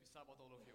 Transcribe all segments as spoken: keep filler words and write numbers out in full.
Sabbath, all of you.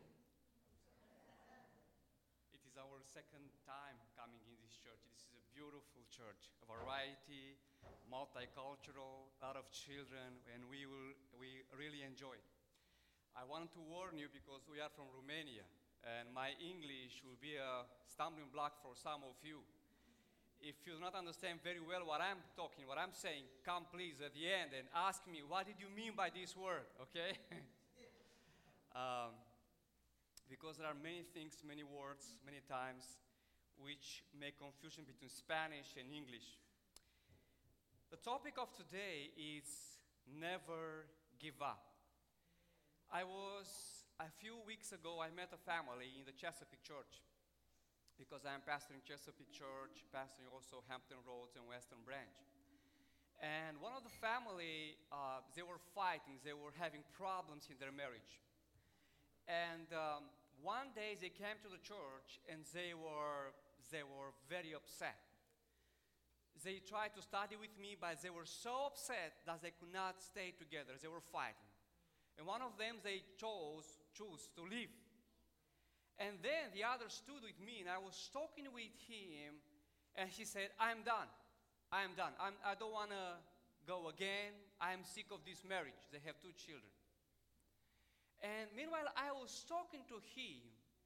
It is our second time coming in this church. This is a beautiful church, a variety, multicultural, a lot of children, and we will we really enjoy it. I want to warn you because we are from Romania, and my English will be a stumbling block for some of you. If you do not understand very well what I'm talking, what I'm saying, come please at the end and ask me, what did you mean by this word, okay? um, because there are many things, many words, many times, which make confusion between Spanish and English. The topic of today is never give up. I was, a few weeks ago, I met a family in the Chesapeake Church, because I am pastoring Chesapeake Church, pastoring also Hampton Roads and Western Branch. And one of the family, uh, they were fighting, they were having problems in their marriage. And um, one day they came to the church and they were, they were very upset. They tried to study with me, but they were so upset that they could not stay together. They were fighting. And one of them, they chose, chose to leave. And then the other stood with me, and I was talking with him, and he said, I'm done. I'm done. I'm, I don't want to go again. I'm sick of this marriage. They have two children. And meanwhile, I was talking to him.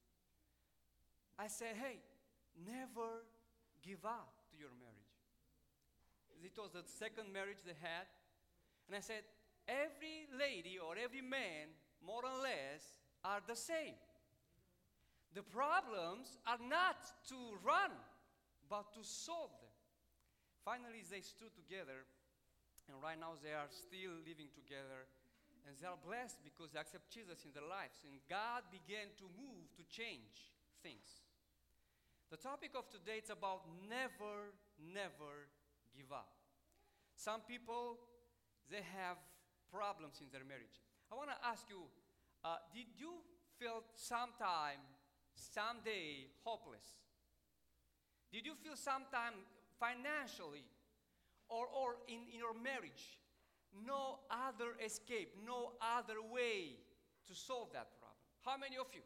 I said, hey, never give up to your marriage. It was the second marriage they had. And I said, every lady or every man, more or less, are the same. The problems are not to run, but to solve them. Finally, they stood together, and right now they are still living together, and they are blessed because they accept Jesus in their lives, and God began to move to change things. The topic of today is about never, never give up. Some people, they have problems in their marriage. I want to ask you, uh, did you feel sometime someday hopeless? Did you feel sometime financially or, or in, in your marriage no other escape, no other way to solve that problem? How many of you?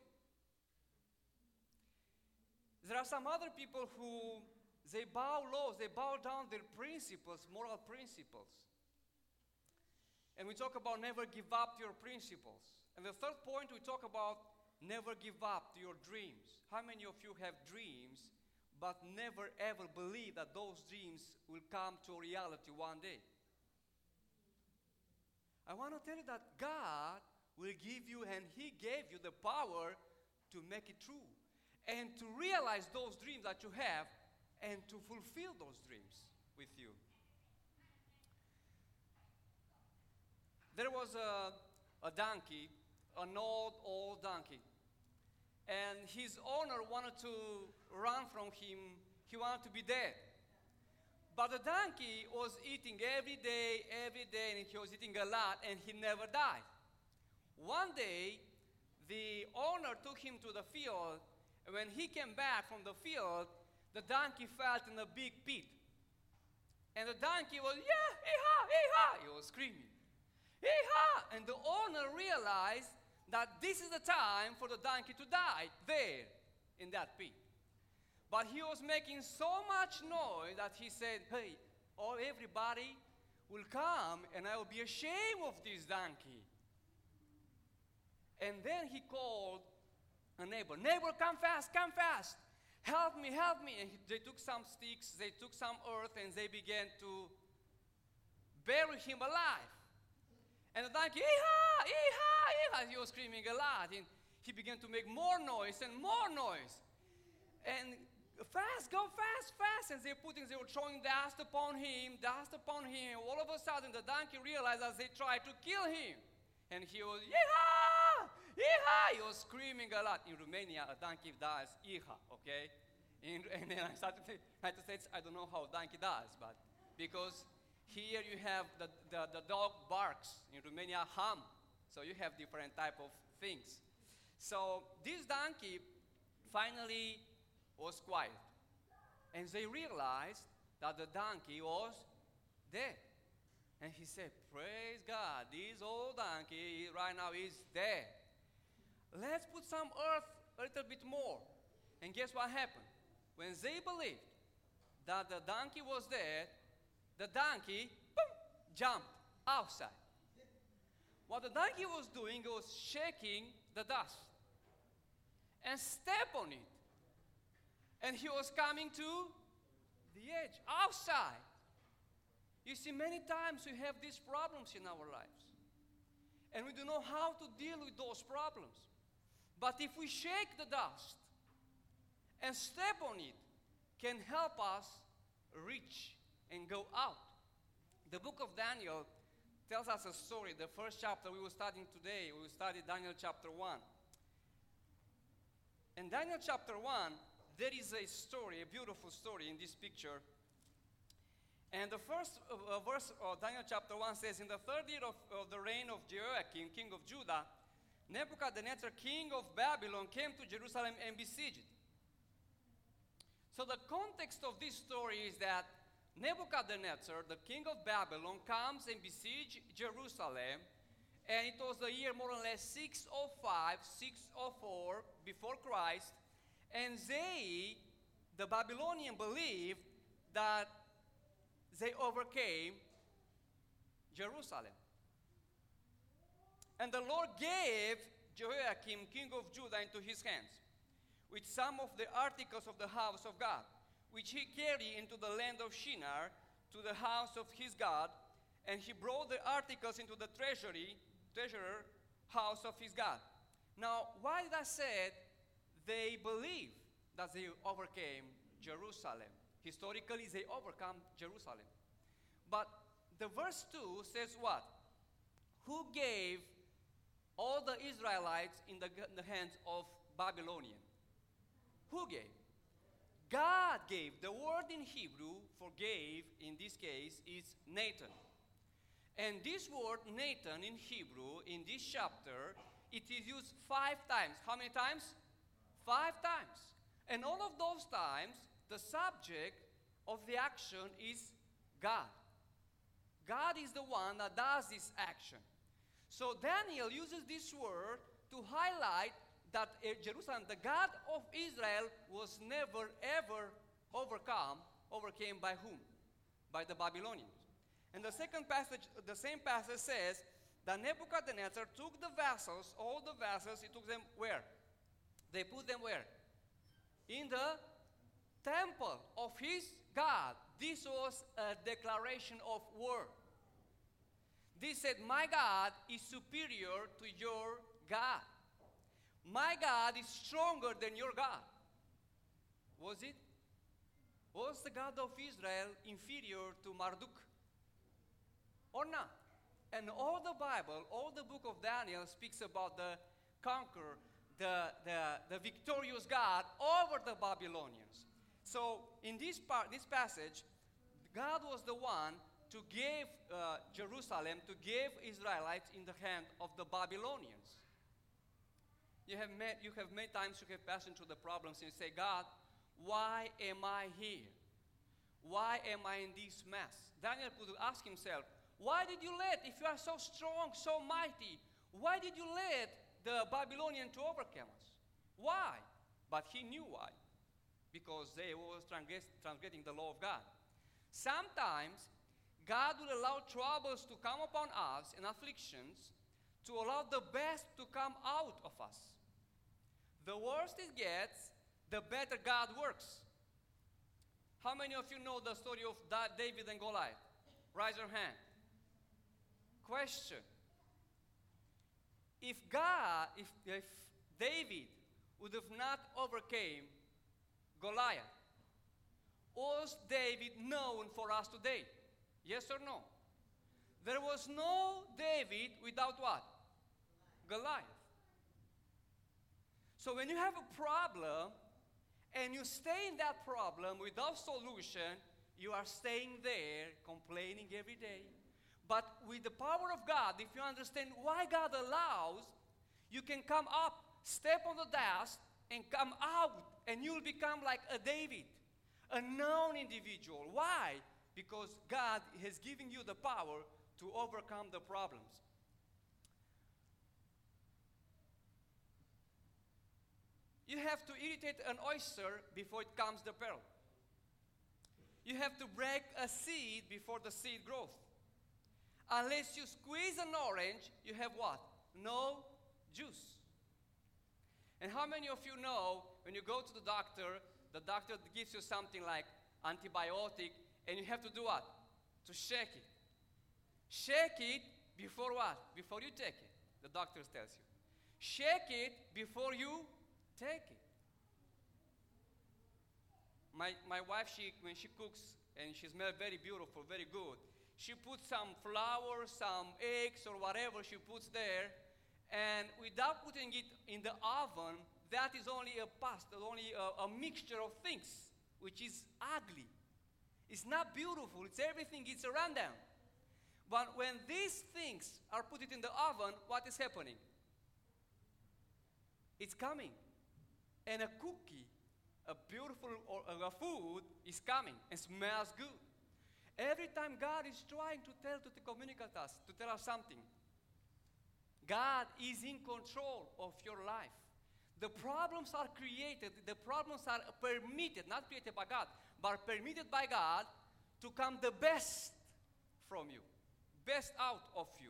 There are some other people who they bow low, they bow down their principles, moral principles. And we talk about never give up your principles. And the third point, we talk about never give up to your dreams. How many of you have dreams, but never ever believe that those dreams will come to reality one day? I want to tell you that God will give you, and He gave you the power to make it true, and to realize those dreams that you have, and to fulfill those dreams with you. There was a, a donkey, an old, old donkey. And his owner wanted to run from him. He wanted to be dead. But the donkey was eating every day, every day, and he was eating a lot, and he never died. One day, the owner took him to the field, and when he came back from the field, the donkey fell in a big pit. And the donkey was, yeah, ee-ha, ee-ha, he was screaming. Ee-ha! And the owner realized that this is the time for the donkey to die there in that pit. But he was making so much noise that he said, hey, all everybody will come and I will be ashamed of this donkey. And then he called a neighbor. Neighbor, come fast, come fast. Help me, help me. And he, they took some sticks, they took some earth, and they began to bury him alive. And the donkey, ee-ha, ee-ha, ee-ha, he was screaming a lot. And he began to make more noise and more noise. And fast, go fast, fast. And they're putting, they were throwing dust upon him, dust upon him. All of a sudden, the donkey realized as they tried to kill him. And he was, ee-ha, ee-ha. He was screaming a lot. In Romania, a donkey dies, ee-ha, okay? In, and then I started to say, United States, I don't know how a donkey dies, but because here you have the, the, the dog barks. In Romania, hum. So you have different type of things. So this donkey finally was quiet. And they realized that the donkey was dead. And he said, praise God, this old donkey right now is dead. let's put some earth a little bit more. And guess what happened? When they believed that the donkey was dead, the donkey, boom, jumped outside. What the donkey was doing was shaking the dust and step on it. And he was coming to the edge, outside. You see, many times we have these problems in our lives. And we don't know how to deal with those problems. But if we shake the dust and step on it, can help us reach and go out. The book of Daniel tells us a story. The first chapter we were studying today, we will study Daniel chapter one. In Daniel chapter one, there is a story, a beautiful story in this picture. And the first uh, verse of Daniel chapter one says, in the third year of, of the reign of Jehoiakim, king of Judah, Nebuchadnezzar, king of Babylon, came to Jerusalem and besieged it. So the context of this story is that Nebuchadnezzar, the king of Babylon, comes and besieges Jerusalem, and it was the year more or less six oh five, six oh four before Christ, and they, the Babylonians, believed that they overcame Jerusalem. And the Lord gave Jehoiakim, king of Judah, into his hands, with some of the articles of the house of God, which he carried into the land of Shinar to the house of his God, and he brought the articles into the treasury, treasurer house of his God. Now, why did I say they believe that they overcame Jerusalem? Historically, they overcome Jerusalem. But the verse two says what? Who gave all the Israelites in the, in the hands of Babylonians? Who gave? God gave. The word in Hebrew for gave, in this case, is Nathan. And this word Nathan in Hebrew, in this chapter, it is used five times. How many times? Five times. And all of those times, the subject of the action is God. God is the one that does this action. So Daniel uses this word to highlight that uh, Jerusalem, the God of Israel, was never ever overcome, overcame by whom? By the Babylonians. And the second passage, the same passage says that Nebuchadnezzar took the vessels, all the vessels, he took them where? They put them where? In the temple of his God. This was a declaration of war. This said, my God is superior to your God. My God is stronger than your God. Was it? Was the God of Israel inferior to Marduk? Or not? And all the Bible, all the book of Daniel speaks about the conqueror, the, the, the victorious God over the Babylonians. So in this part, this passage, God was the one to give uh, Jerusalem, to give Israelites in the hand of the Babylonians. You have, met, you have many times you have passed through the problems and you say, God, why am I here? Why am I in this mess? Daniel could ask himself, why did you let, if you are so strong, so mighty, why did you let the Babylonians to overcome us? Why? But he knew why. Because they were transgress, transgressing the law of God. Sometimes God will allow troubles to come upon us and afflictions to allow the best to come out of us. The worse it gets, the better God works. How many of you know the story of David and Goliath? Raise your hand. Question. If God, if, if David would have not overcame Goliath, was David known for us today? Yes or no? There was no David without what? Goliath. So when you have a problem and you stay in that problem without solution, you are staying there complaining every day. But with the power of God, if you understand why God allows, you can come up, step on the dust, and come out, and you'll become like a David, a known individual. Why? Because God has given you the power to overcome the problems. You have to irritate an oyster before it comes the pearl. You have to break a seed before the seed grows. Unless you squeeze an orange, you have what? No juice. And how many of you know when you go to the doctor, the doctor gives you something like antibiotic, and you have to do what? To shake it. Shake it before what? Before you take it. The doctor tells you. Shake it before you take it. My, my wife, she, when she cooks, and she smells very beautiful, very good, she puts some flour, some eggs, or whatever she puts there, and without putting it in the oven, that is only a pasta, only a, a mixture of things, which is ugly. It's not beautiful. It's everything. It's a rundown. But when these things are put it in the oven, what is happening? It's coming. And a cookie, a beautiful or a food is coming and smells good. Every time God is trying to tell, to communicate us, to tell us something, God is in control of your life. The problems are created, the problems are permitted, not created by God, but permitted by God to come the best from you, best out of you.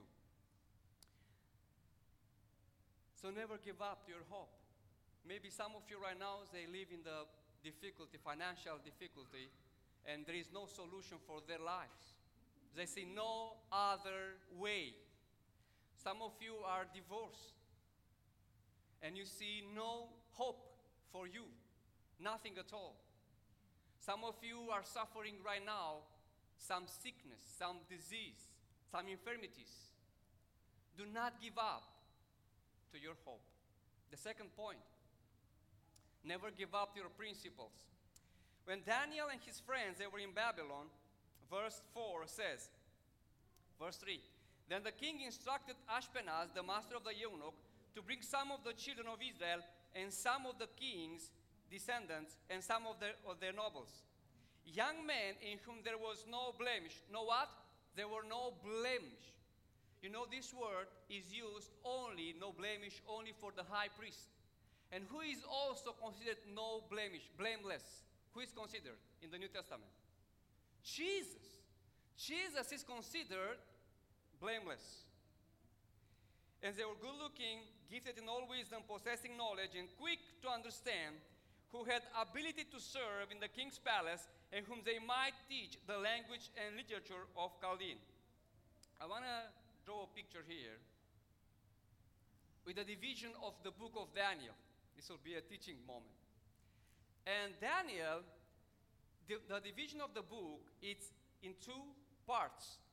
So never give up your hope. Maybe some of you right now, they live in the difficulty, financial difficulty, and there is no solution for their lives. They see no other way. Some of you are divorced, and you see no hope for you, nothing at all. Some of you are suffering right now some sickness, some disease, some infirmities. Do not give up to your hope. The second point, never give up your principles. When Daniel and his friends, they were in Babylon, verse four says, verse three, then the king instructed Ashpenaz, the master of the eunuch, to bring some of the children of Israel and some of the king's descendants and some of their, of their nobles, young men in whom there was no blemish. Know what? There were no blemish. You know, this word is used only, no blemish, only for the high priest. And who is also considered no blemish, blameless? Who is considered in the New Testament? Jesus. Jesus is considered blameless. And they were good looking, gifted in all wisdom, possessing knowledge, and quick to understand, who had ability to serve in the king's palace, and whom they might teach the language and literature of Chaldean. I want to draw a picture here with the division of the book of Daniel. This will be a teaching moment. And Daniel, the, the division of the book, it's in two parts.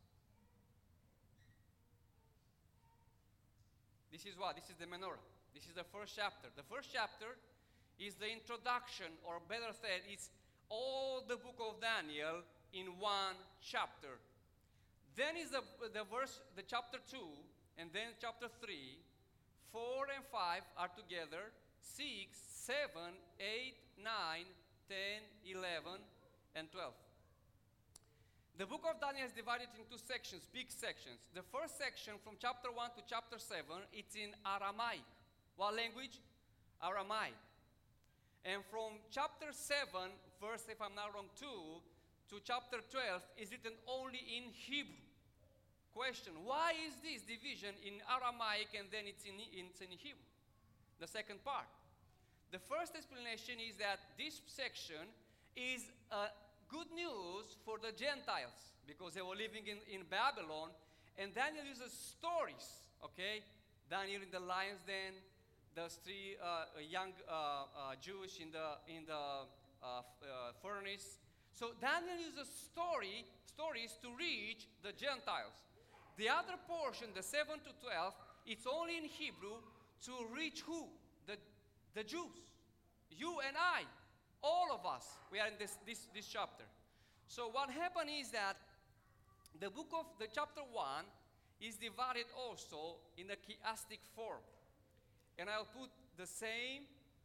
This is what? This is the menorah. This is the first chapter. The first chapter is the introduction, or better said, it's all the book of Daniel in one chapter. Then is the, the verse, the chapter two, and then chapter three, four and five are together, six, seven, eight, nine, ten, eleven, and twelve. The book of Daniel is divided into sections, big sections. The first section from chapter one to chapter seven, it's in Aramaic. What language? Aramaic. And from chapter seven, verse, if I'm not wrong, two, to chapter twelve is written only in Hebrew. Question, why is this division in Aramaic and then it's in, it's in Hebrew? The second part. The first explanation is that this section is a good news for the Gentiles, because they were living in, in Babylon, and Daniel uses stories, okay? Daniel in the lion's den, the three uh, young uh, uh, Jews in the, in the uh, uh, furnace. So Daniel uses story, stories to reach the Gentiles. The other portion, the seven to twelve, it's only in Hebrew to reach who? The, the Jews. You and I. All of us, we are in this, this, this chapter. So what happened is that the book of the chapter one is divided also in a chiastic form. And I'll put the same.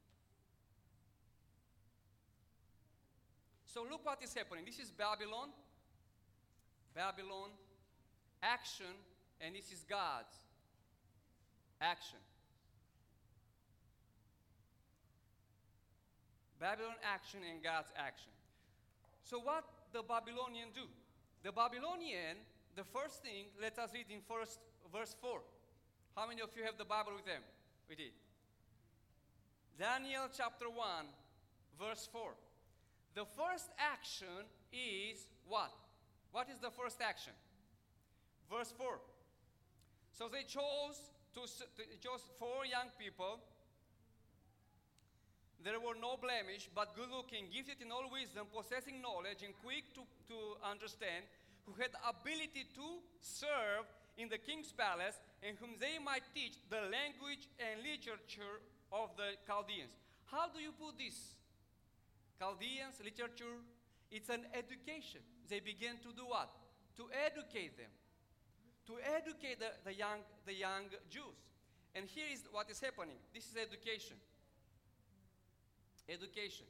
So look what is happening. This is Babylon, Babylon, action, and this is God's action. Babylon action and God's action. So what the Babylonian do? The Babylonian, the first thing, let us read in first verse four. How many of you have the Bible with them? We did. Daniel chapter one, verse four. The first action is what? What is the first action? Verse four. So they chose to they chose four young people. There were no blemish, but good-looking, gifted in all wisdom, possessing knowledge, and quick to, to understand, who had the ability to serve in the king's palace, and whom they might teach the language and literature of the Chaldeans. How do you put this? Chaldeans, literature, it's an education. They began to do what? To educate them. To educate the, the, young, the young Jews. And here is what is happening. This is education. Education.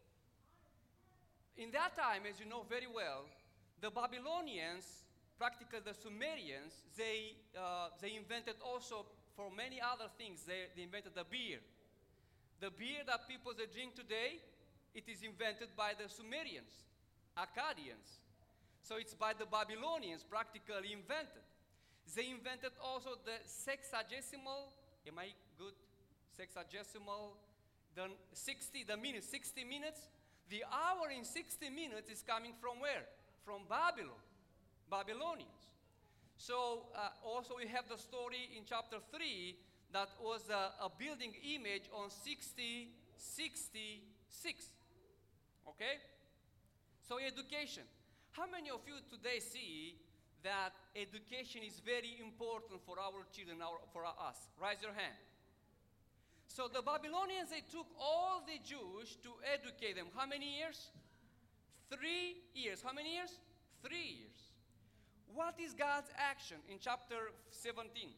In that time, as you know very well, the Babylonians, practically the Sumerians, they, uh, they invented also for many other things. They, they invented the beer. The beer that people they drink today, it is invented by the Sumerians, Akkadians. So it's by the Babylonians practically invented. They invented also the sexagesimal, am I good? Sexagesimal, the sixty, the minutes, sixty minutes. The hour in sixty minutes is coming from where? From Babylon, Babylonians. So uh, also we have the story in chapter three that was a, a building image on sixty sixty-six. Okay? So education. How many of you today see that education is very important for our children, our, for us? Raise your hand. So the Babylonians, they took all the Jews to educate them. How many years? Three years. How many years? Three years. What is God's action in chapter seventeen?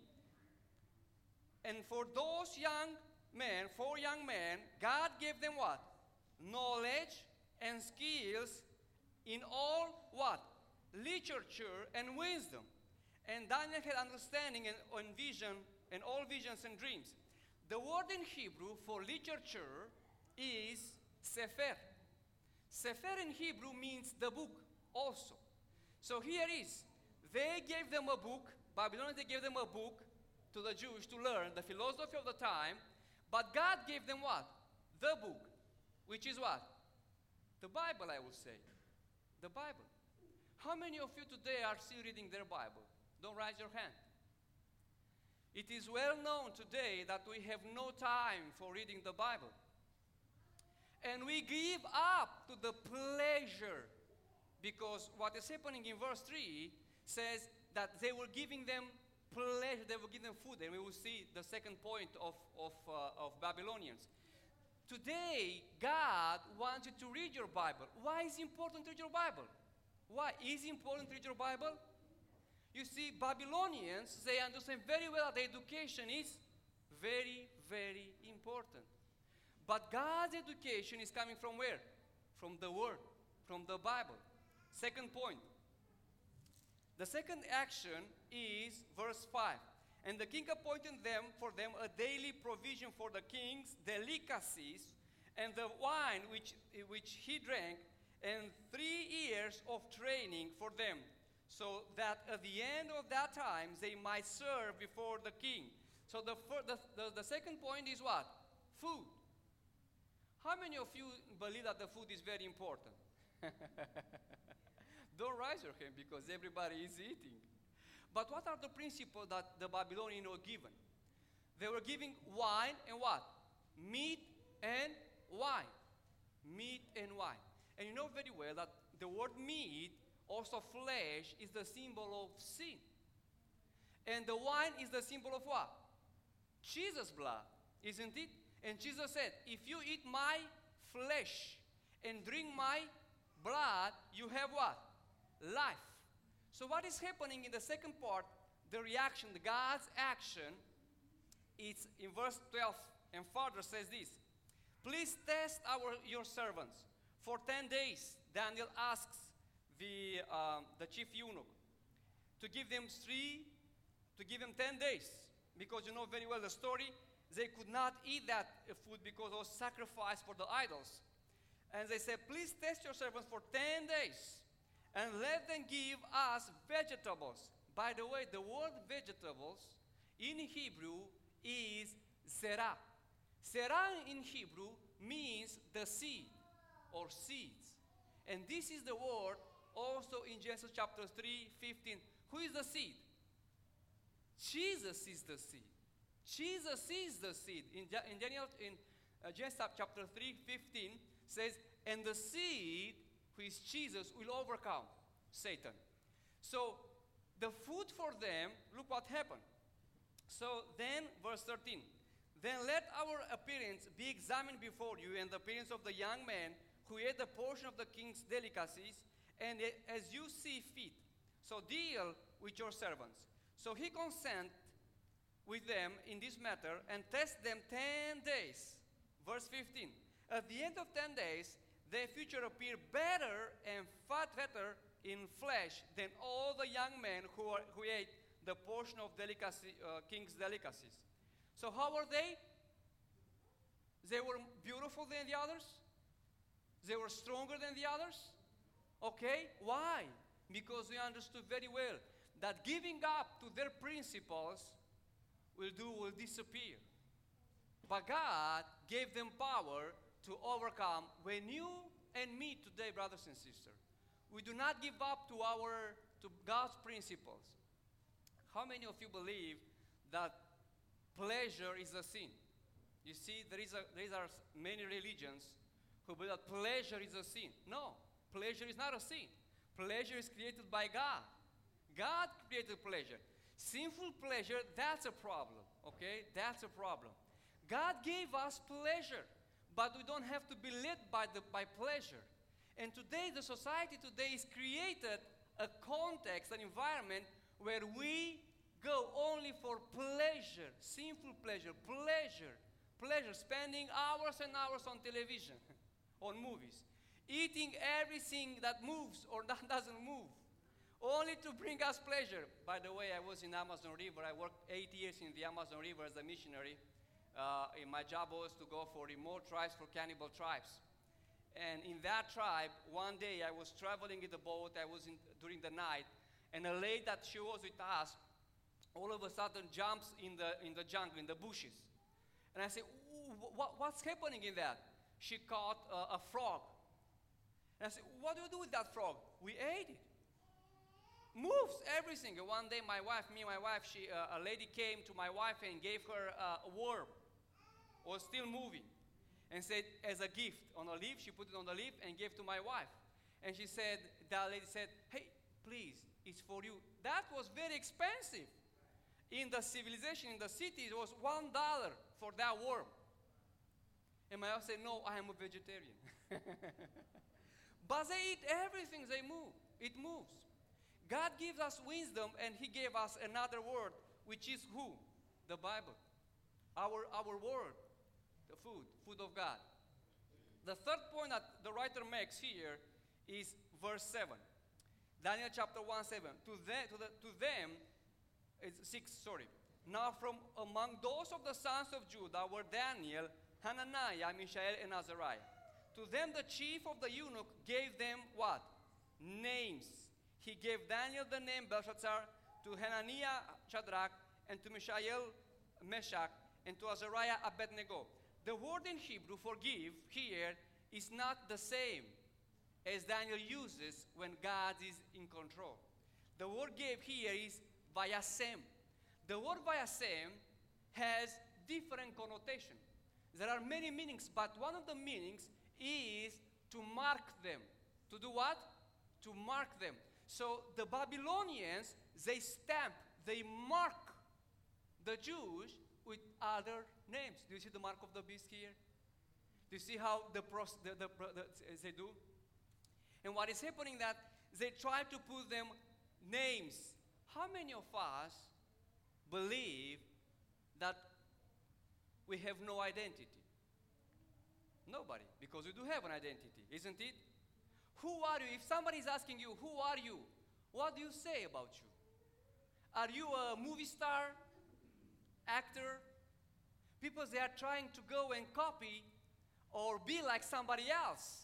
And for those young men, four young men, God gave them what? Knowledge and skills in all what? Literature and wisdom. And Daniel had understanding and, and vision and all visions and dreams. The word in Hebrew for literature is sefer. Sefer in Hebrew means the book also. So here is, they gave them a book, Babylonians, they gave them a book to the Jews to learn the philosophy of the time, but God gave them what? The book, which is what? The Bible, I would say. The Bible. How many of you today are still reading their Bible? Don't raise your hand. It is well known today that we have no time for reading the Bible. And we give up to the pleasure, because what is happening in verse three says that they were giving them pleasure, they were giving them food, and we will see the second point of, of, uh, of Babylonians. Today, God wants you to read your Bible. Why is it important to read your Bible? Why is it important to read your Bible? You see, Babylonians, they understand very well that education is very, very important. But God's education is coming from where? From the Word, from the Bible. Second point. The second action is verse five. And the king appointed them for them a daily provision for the king's delicacies and the wine which, which he drank, and three years of training for them, so that at the end of that time they might serve before the king. So the, the, the, the second point is what? Food. How many of you believe that the food is very important? Don't raise your hand because everybody is eating. But what are the principles that the Babylonians were given? They were giving wine and what? Meat and wine. Meat and wine. And you know very well that the word meat, also flesh, is the symbol of sin. And the wine is the symbol of what? Jesus' blood, isn't it? And Jesus said, if you eat my flesh and drink my blood, you have what? Life. So what is happening in the second part, the reaction, the God's action, it's in verse twelve and further says this. Please test our your servants. For ten days, Daniel asks the, um, the chief eunuch to give them three, to give them ten days. Because you know very well the story, they could not eat that uh, food because it was sacrificed for the idols. And they said, please test your servants for ten days and let them give us vegetables. By the way, the word vegetables in Hebrew is zerah. Zerah in Hebrew means the seed or seeds. And this is the word also in Genesis chapter three, fifteen. Who is the seed? Jesus is the seed. Jesus is the seed. In, in, Daniel, in uh, Genesis chapter three, fifteen says, and the seed, who is Jesus, will overcome Satan. So the food for them, look what happened. So then, verse thirteen, then let our appearance be examined before you, and the appearance of the young man who ate the portion of the king's delicacies, and as you see fit. So deal with your servants. So he consent with them in this matter and test them ten days. Verse fifteen. At the end of ten days, their future appear better and fat fatter in flesh than all the young men who, are, who ate the portion of delicacy, uh, king's delicacies. So how were they? They were beautiful than the others? They were stronger than the others? Okay, why? Because they understood very well that giving up to their principles will do, will disappear. But God gave them power to overcome. When you and me today, brothers and sisters, we do not give up to our, to God's principles. How many of you believe that pleasure is a sin? You see, there, is a, there are many religions who believe that pleasure is a sin. No, pleasure is not a sin. Pleasure is created by God. God created pleasure. Sinful pleasure, that's a problem, okay? That's a problem. God gave us pleasure, but we don't have to be led by, the, by pleasure. And today, the society today is created a context, an environment where we go only for pleasure, sinful pleasure, pleasure, pleasure, spending hours and hours on television, on movies, eating everything that moves or that doesn't move, only to bring us pleasure. By the way, I was in Amazon River. I worked eight years in the Amazon River as a missionary. Uh, and my job was to go for remote tribes, for cannibal tribes. And in that tribe, one day I was traveling in the boat. I was in, during the night, and a lady that she was with us, all of a sudden jumps in the in the jungle, in the bushes. And I said, what, what's happening in that? She caught uh, a frog. And I said, what do you do with that frog? We ate it. Moves everything. And one day my wife, me and my wife, she, uh, a lady came to my wife and gave her uh, a worm. Was still moving. And said, as a gift on a leaf, she put it on the leaf and gave to my wife. And she said, that lady said, hey, please, it's for you. That was very expensive. In the civilization, in the city, it was one dollar for that worm. And my wife said, no, I am a vegetarian. But they eat everything they move. It moves. God gives us wisdom, and he gave us another word, which is who? The Bible. Our, our word. The food, food of God. The third point that the writer makes here is verse seven. Daniel chapter one, seven. To, the, to, the, to them, it's six, sorry. Now from among those of the sons of Judah were Daniel, Hananiah, Mishael, and Azariah. To them the chief of the eunuch gave them what? Names. He gave Daniel the name Belshazzar, to Hananiah, Shadrach, and to Mishael, Meshach, and to Azariah, Abednego. The word in Hebrew for give here is not the same as Daniel uses when God is in control. The word gave here is vayasem. The word vayasem has different connotation. There are many meanings, but one of the meanings is to mark them. To do what? To mark them. So the Babylonians, they stamp, they mark the Jews with other names. Do you see the mark of the beast here? Do you see how the, pros, the, the, the, they do? And what is happening that they try to put them names. How many of us believe that we have no identity? Nobody, because we do have an identity, isn't it? Who are you? If somebody is asking you, who are you? What do you say about you? Are you a movie star? Actor? People, they are trying to go and copy or be like somebody else.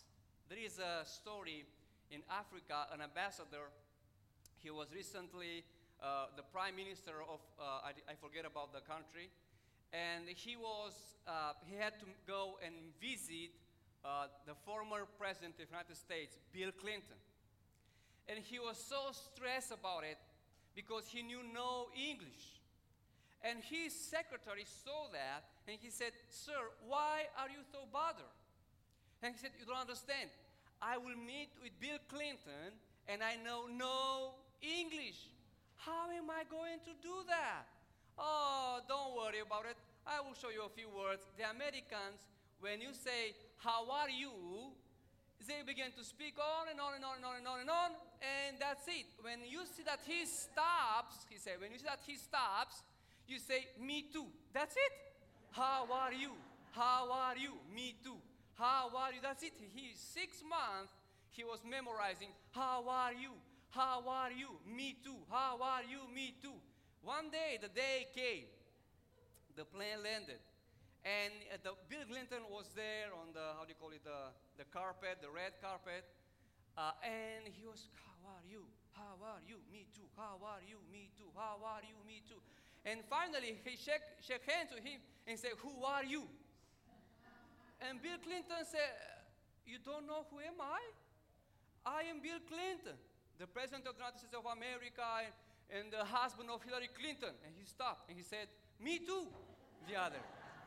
There is a story in Africa, an ambassador. He was recently uh, the prime minister of, uh, I, I forget about the country, and he was, uh, he had to go and visit uh, the former president of the United States, Bill Clinton. And he was so stressed about it because he knew no English. And his secretary saw that, and he said, "Sir, why are you so bothered?" And he said, "You don't understand. I will meet with Bill Clinton, and I know no English. How am I going to do that?" "Oh, don't worry about it. I will show you a few words." The Americans, when you say, "How are you?" they begin to speak on and on and on and on and on and on, and that's it. When you see that he stops, he said, when you see that he stops, you say, "Me too." That's it. "How are you? How are you?" "Me too." "How are you?" That's it. He, six months, he was memorizing, "How are you? How are you?" "Me too." "How are you?" "Me too." One day, the day came. The plane landed. And uh, the, Bill Clinton was there on the, how do you call it, the, the carpet, the red carpet. Uh, and he was, "How are you? How are you?" "Me too." "How are you?" "Me too." "How are you?" "Me too." And finally, he shook, shook hands with him and said, "Who are you?" And Bill Clinton said, "You don't know who am I? I am Bill Clinton, the President of the United States of America and, and the husband of Hillary Clinton." And he stopped and he said, "Me too," the other.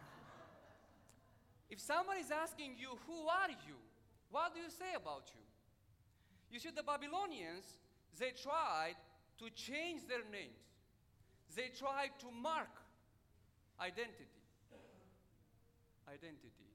If somebody is asking you, "Who are you?" what do you say about you? You see, the Babylonians, they tried to change their names. They tried to mark identity. Identity.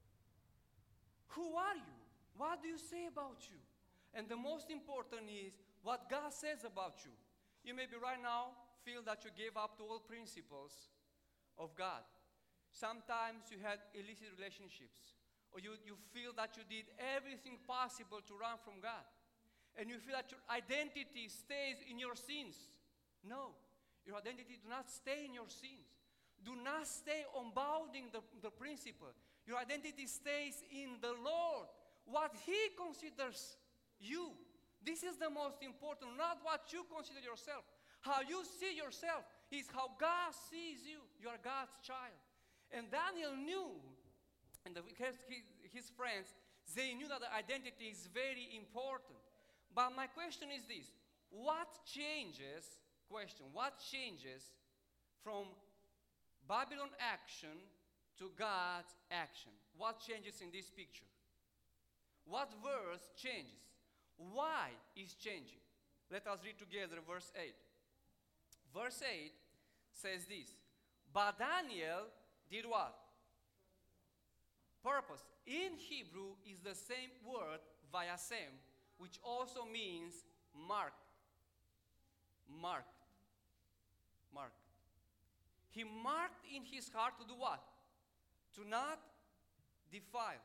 Who are you? What do you say about you? And the most important is what God says about you. You maybe right now feel that you gave up to all principles of God. Sometimes you had illicit relationships, or you, you feel that you did everything possible to run from God. And you feel that your identity stays in your sins. No, your identity do not stay in your sins. Do not stay unbounding the, the principle. Your identity stays in the Lord, what He considers you. This is the most important, not what you consider yourself. How you see yourself is how God sees you. You are God's child. And Daniel knew, and the, his, his friends, they knew that the identity is very important. But my question is this: what changes, question, what changes from Babylon action to God's action? What changes in this picture? What verse changes? Why is changing? Let us read together verse eight. Verse eight says this: "But Daniel did what? Purpose." In Hebrew is the same word, vayasem, which also means marked. Marked. Marked. He marked in his heart to do what? To not defile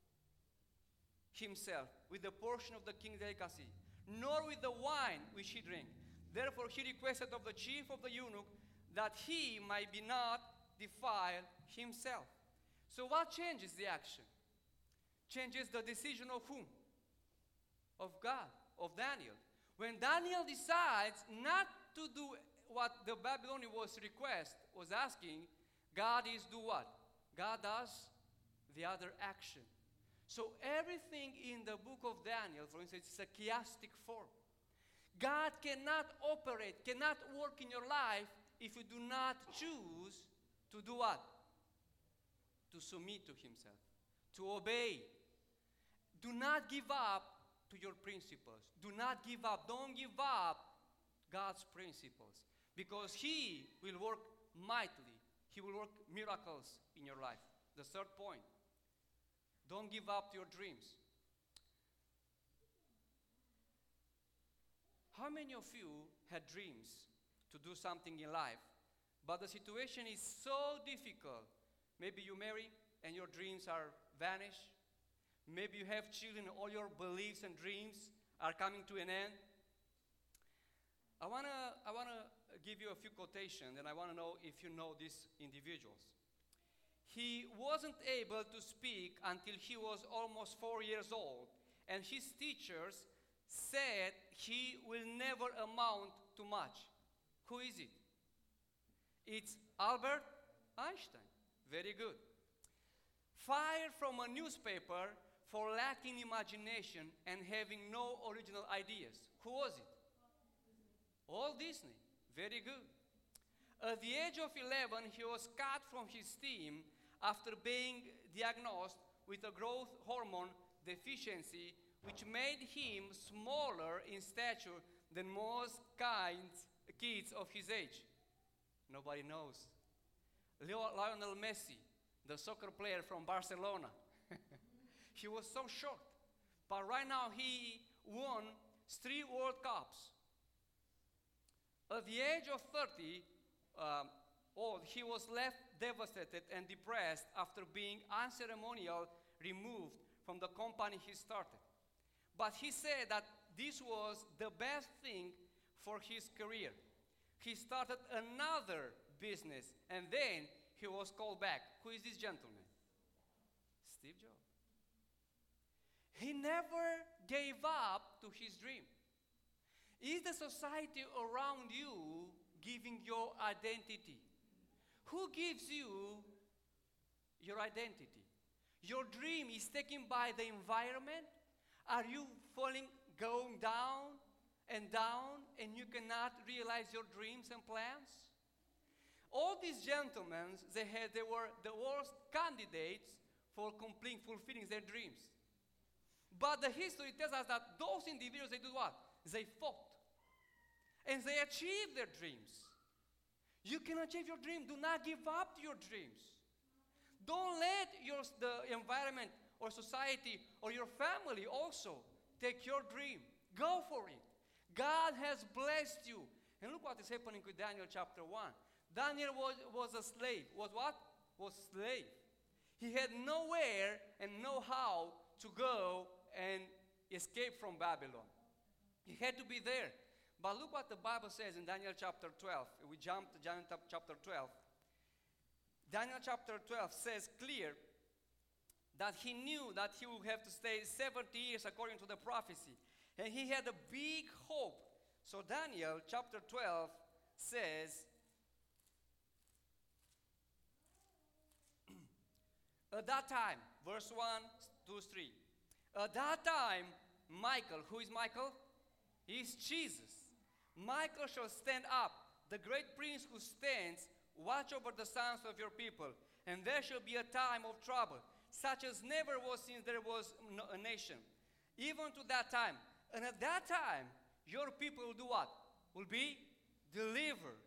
himself with the portion of the king's delicacy, nor with the wine which he drank. Therefore he requested of the chief of the eunuch that he might be not defile himself. So what changes the action? Changes the decision of whom? Of God, of Daniel. When Daniel decides not to do what the Babylonian was request, was asking, God is do what? God does the other action. So everything in the book of Daniel, for instance, is a chiastic form. God cannot operate, cannot work in your life if you do not choose to do what? To submit to himself, to obey. Do not give up to your principles. Do not give up. Don't give up God's principles, because he will work mightily. He will work miracles in your life. The third point: don't give up your dreams. How many of you had dreams to do something in life, but the situation is so difficult? Maybe you marry and your dreams are vanished. Maybe you have children, all your beliefs and dreams are coming to an end. I wanna, I wanna give you a few quotations, and I wanna know if you know these individuals. He wasn't able to speak until he was almost four years old, and his teachers said he will never amount to much. Who is it? It's Albert Einstein. Very good. Fired from a newspaper for lacking imagination and having no original ideas. Who was it? Walt Disney. Very good. At the age of eleven, he was cut from his team after being diagnosed with a growth hormone deficiency, which made him smaller in stature than most kinds, kids of his age. Nobody knows. Leo- Lionel Messi, the soccer player from Barcelona. He was so short. But right now he won three World Cups. At the age of thirty, um, old, he was left devastated and depressed after being unceremonially removed from the company he started. But he said that this was the best thing for his career. He started another business, and then he was called back. Who is this gentleman? Steve Jobs. He never gave up to his dream. Is the society around you giving your identity? Who gives you your identity? Your dream is taken by the environment? Are you falling, going down and down, and you cannot realize your dreams and plans? All these gentlemen, they had, they were the worst candidates for complete fulfilling their dreams. But the history tells us that those individuals, they do what? They fought. And they achieved their dreams. You can achieve your dream. Do not give up your dreams. Don't let your, the environment or society or your family also take your dream. Go for it. God has blessed you. And look what is happening with Daniel chapter one. Daniel was, was a slave. Was what? Was slave. He had nowhere and no how to go and escape from Babylon. He had to be there. But look what the Bible says in Daniel chapter twelve. We jump to Daniel chapter twelve. Daniel chapter twelve says clear that he knew that he would have to stay seventy years according to the prophecy. And he had a big hope. So Daniel chapter twelve says, at that time, verse one, two, three. At that time, Michael, who is Michael? He is Jesus. Michael shall stand up, the great prince who stands, watch over the sons of your people. And there shall be a time of trouble, such as never was since there was no, a nation, even to that time. And at that time, your people will do what? Will be delivered.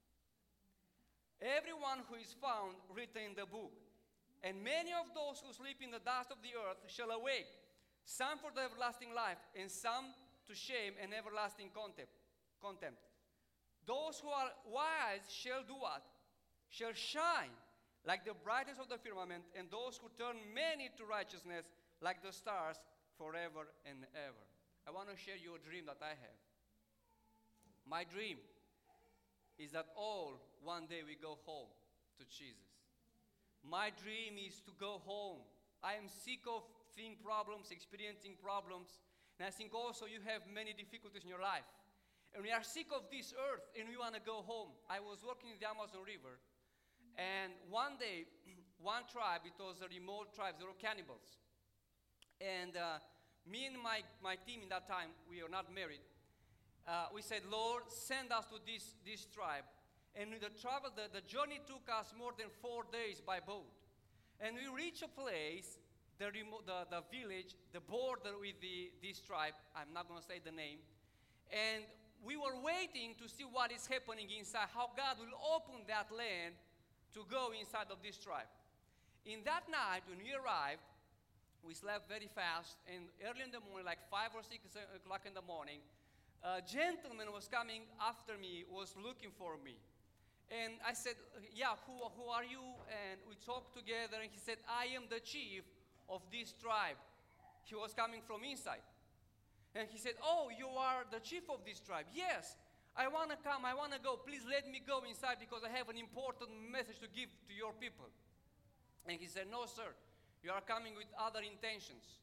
Everyone who is found written in the book. And many of those who sleep in the dust of the earth shall awake, some for the everlasting life, and some to shame and everlasting contempt. contempt. Those who are wise shall do what? Shall shine like the brightness of the firmament, and those who turn many to righteousness like the stars forever and ever. I want to share you a dream that I have. My dream is that all one day we go home to Jesus. My dream is to go home. I am sick of seeing problems, experiencing problems, and I think also you have many difficulties in your life. And we are sick of this earth and we want to go home. I was working in the Amazon River, and one day, one tribe, it was a remote tribe, they were cannibals. And uh, me and my, my team in that time, we were not married, uh, we said, Lord, send us to this, this tribe. And the travel, the, the journey took us more than four days by boat. And we reached a place, the, remo- the, the village, the border with the, this tribe, I'm not going to say the name, and we were waiting to see what is happening inside, how God will open that land to go inside of this tribe. In that night, when we arrived, we slept very fast, and early in the morning, like five or six o'clock in the morning, a gentleman was coming after me, was looking for me. And I said, yeah, who, who are you? And we talked together, and he said, I am the chief of this tribe. He was coming from inside. And he said, oh, you are the chief of this tribe. Yes, I want to come, I want to go. Please let me go inside because I have an important message to give to your people. And he said, no, sir, you are coming with other intentions.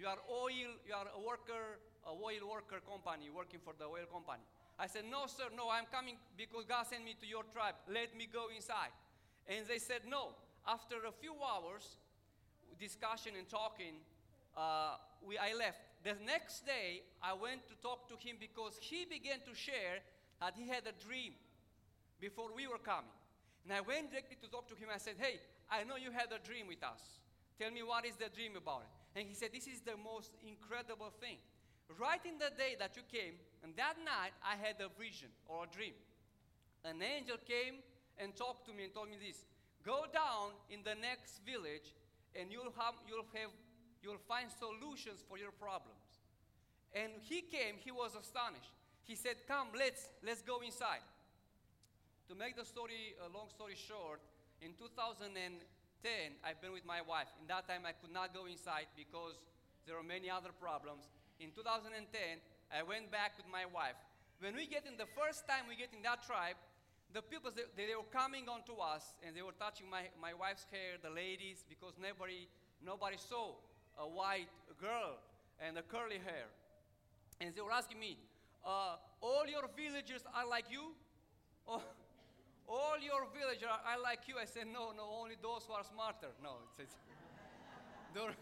You are oil, you are a worker, a oil worker company, working for the oil company. I said, no, sir, no, I'm coming because God sent me to your tribe. Let me go inside. And they said, no. After a few hours, discussion and talking, uh, we, I left. The next day, I went to talk to him because he began to share that he had a dream before we were coming. And I went directly to talk to him. I said, hey, I know you had a dream with us. Tell me, what is the dream about it? And he said, this is the most incredible thing. Right in the day that you came, and that night, I had a vision or a dream. An angel came and talked to me and told me this: go down in the next village, and you'll have, you'll have, you'll find solutions for your problems. And he came, he was astonished. He said, come, let's, let's go inside. To make the story, a long story short, in two thousand ten, I've been with my wife. In that time, I could not go inside because there were many other problems. In two thousand ten, I went back with my wife. When we get in, the first time we get in that tribe, the people, they, they were coming onto us, and they were touching my, my wife's hair, the ladies, because nobody, nobody saw a white girl and a curly hair. And they were asking me, uh, all your villagers are like you? Oh, all your villagers are, are like you? I said, no, no, only those who are smarter. No, it's, it's don't-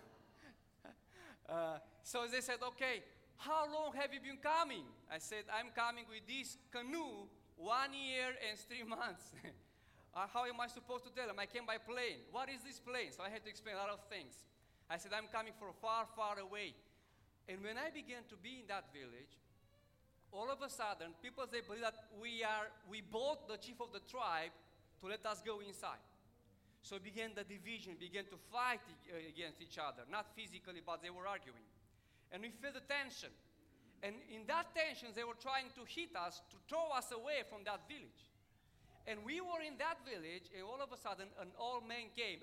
uh, so they said, okay, how long have you been coming? I said, I'm coming with this canoe one year and three months. uh, how am I supposed to tell them? I came by plane. What is this plane? So I had to explain a lot of things. I said, I'm coming from far, far away. And when I began to be in that village, all of a sudden, people, they believe that we are, we bought the chief of the tribe to let us go inside. So began the division, began to fight e- against each other, not physically, but they were arguing. And we felt the tension. And in that tension, they were trying to hit us, to throw us away from that village. And we were in that village, and all of a sudden, an old man came,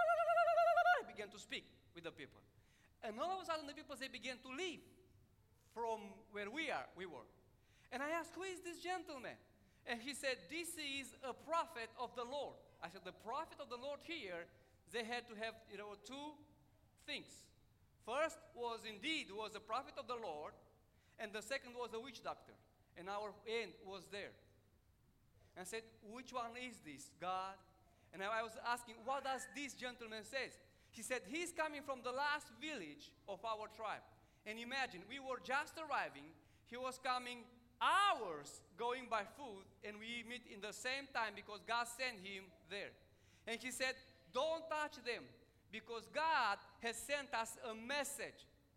began to speak with the people. And all of a sudden, the people, they began to leave from where we are, we were. And I asked, who is this gentleman? And he said, this is a prophet of the Lord. I said, the prophet of the Lord here, they had to have, you know, two things. First was indeed was a prophet of the Lord, and the second was a witch doctor. And our end was there. And I said, which one is this, God? And I was asking, what does this gentleman say? He said, he's coming from the last village of our tribe. And imagine, we were just arriving. He was coming hours going by food, and we meet in the same time because God sent him there. And he said, don't touch them because God has sent us a message.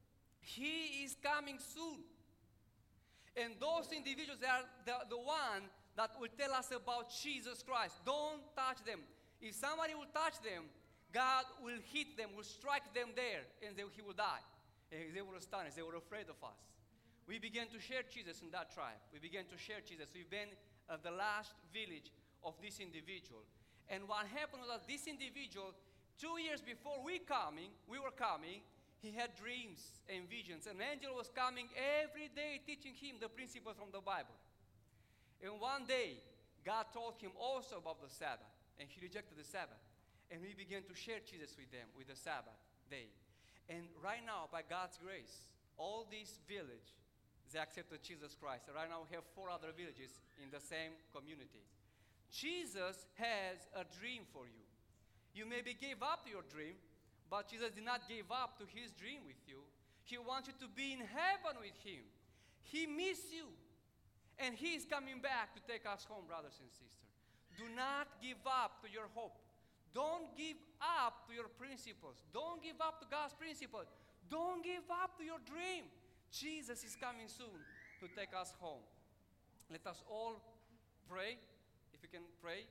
He is coming soon. And those individuals, they are the, the one that will tell us about Jesus Christ. Don't touch them. If somebody will touch them, God will hit them, will strike them there, and they, he will die. And they were astonished. They were afraid of us. We began to share Jesus in that tribe. We began to share Jesus. We've been at the last village of this individual. And what happened was that this individual, two years before we coming, we were coming, he had dreams and visions. An angel was coming every day teaching him the principles from the Bible. And one day, God told him also about the Sabbath. And he rejected the Sabbath. And we began to share Jesus with them, with the Sabbath day. And right now, by God's grace, all this village, they accepted Jesus Christ. And right now, we have four other villages in the same community. Jesus has a dream for you. You maybe gave up your dream, but Jesus did not give up to his dream with you. He wants you to be in heaven with him. He misses you. And he is coming back to take us home, brothers and sisters. Do not give up to your hope. Don't give up to your principles. Don't give up to God's principles. Don't give up to your dream. Jesus is coming soon to take us home. Let us all pray. If you can pray.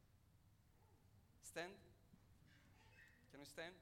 Stand. Can we stand?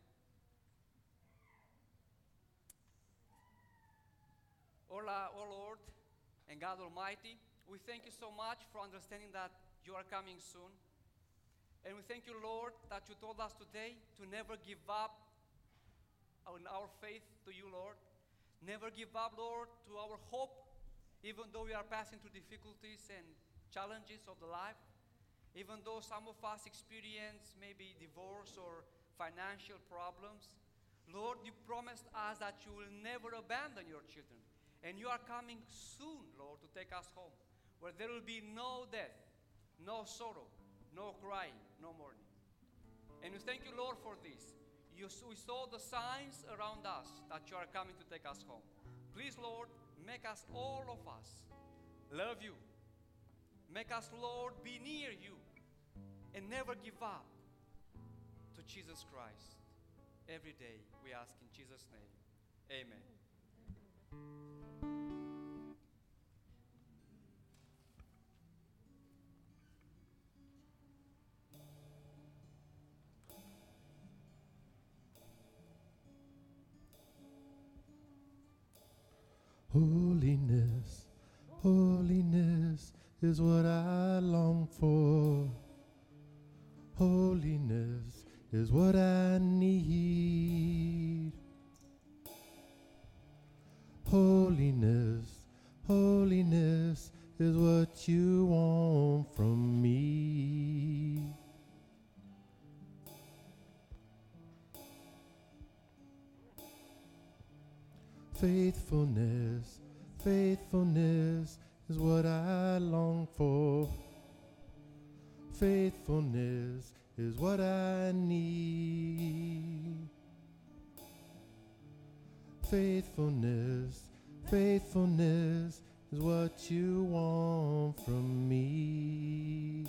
Oh, oh Lord and God Almighty, we thank you so much for understanding that you are coming soon. And we thank you, Lord, that you told us today to never give up on our faith to you, Lord. Never give up, Lord, to our hope, even though we are passing through difficulties and challenges of the life. Even though some of us experience maybe divorce or financial problems. Lord, you promised us that you will never abandon your children. And you are coming soon, Lord, to take us home, where there will be no death, no sorrow, no crying, no mourning. And we thank you, Lord, for this. You, we saw the signs around us that you are coming to take us home. Please, Lord, make us, all of us, love you. Make us, Lord, be near you and never give up to Jesus Christ. Every day we ask in Jesus' name. Amen. Holiness, holiness is what I long for. Holiness is what I need. Holiness, holiness is what you want from me. Faithfulness, faithfulness is what I long for. Faithfulness is what I need. Faithfulness, faithfulness is what you want from me.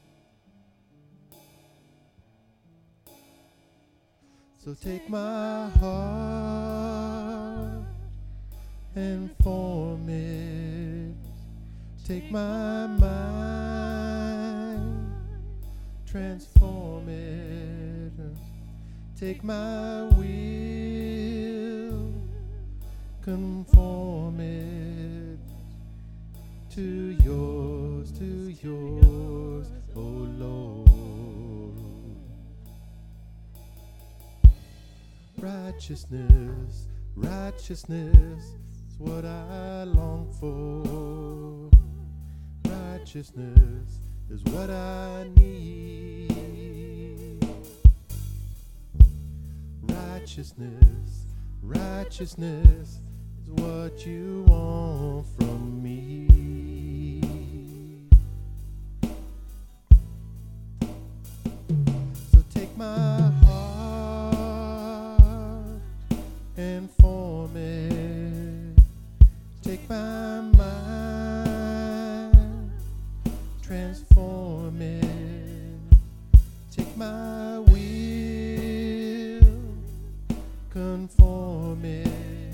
So take my heart and form it. Take my mind, transform it. Take my will, conform it to yours, to yours, oh Lord. Righteousness, righteousness is what I long for. Righteousness is what I need. Righteousness, righteousness is what you want from me. So take my heart and form it. Take my mind, transform it. Take my will, conform it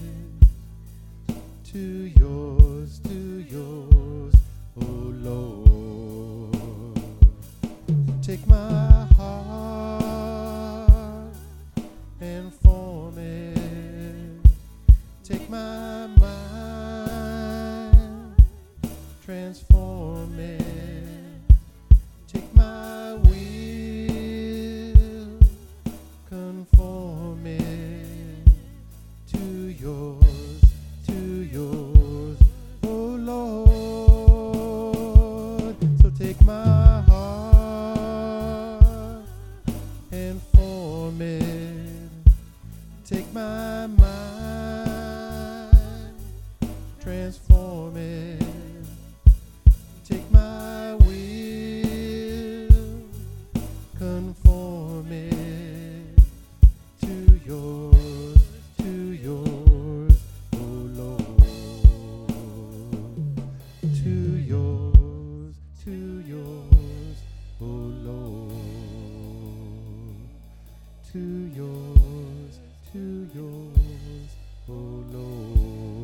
to yours, to yours, oh Lord. Take my heart and form it. Take my mind, transform it. Take my will, conform it to yours, to yours, oh Lord. So take my heart and form it. Take my mind, transform it. Take my will, conform it to yours, to yours, oh Lord. To yours, to yours, oh Lord. To yours, to yours, oh Lord.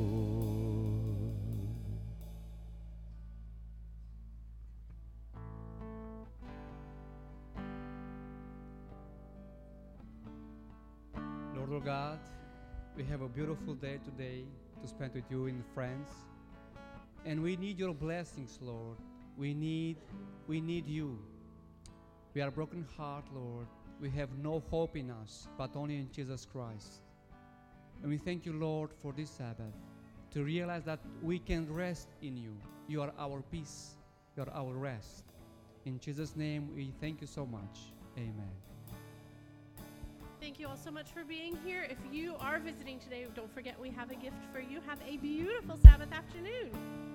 Lord our God, we have a beautiful day today to spend with you and friends. And we need your blessings, Lord. We need, we need you. We are broken heart, Lord. We have no hope in us, but only in Jesus Christ. And we thank you, Lord, for this Sabbath, to realize that we can rest in you. You are our peace. You are our rest. In Jesus' name, we thank you so much. Amen. Thank Thank you all so much for being here. If you are visiting today, don't forget we have a gift for you. Have a beautiful Sabbath afternoon.